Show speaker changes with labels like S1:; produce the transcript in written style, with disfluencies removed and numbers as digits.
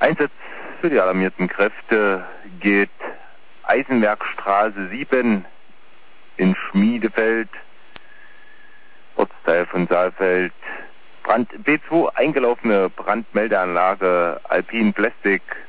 S1: Einsatz für die alarmierten Kräfte geht Eisenwerkstraße 7 in Schmiedefeld, Ortsteil von Saalfeld. Brand B2, eingelaufene Brandmeldeanlage Alpine Plastic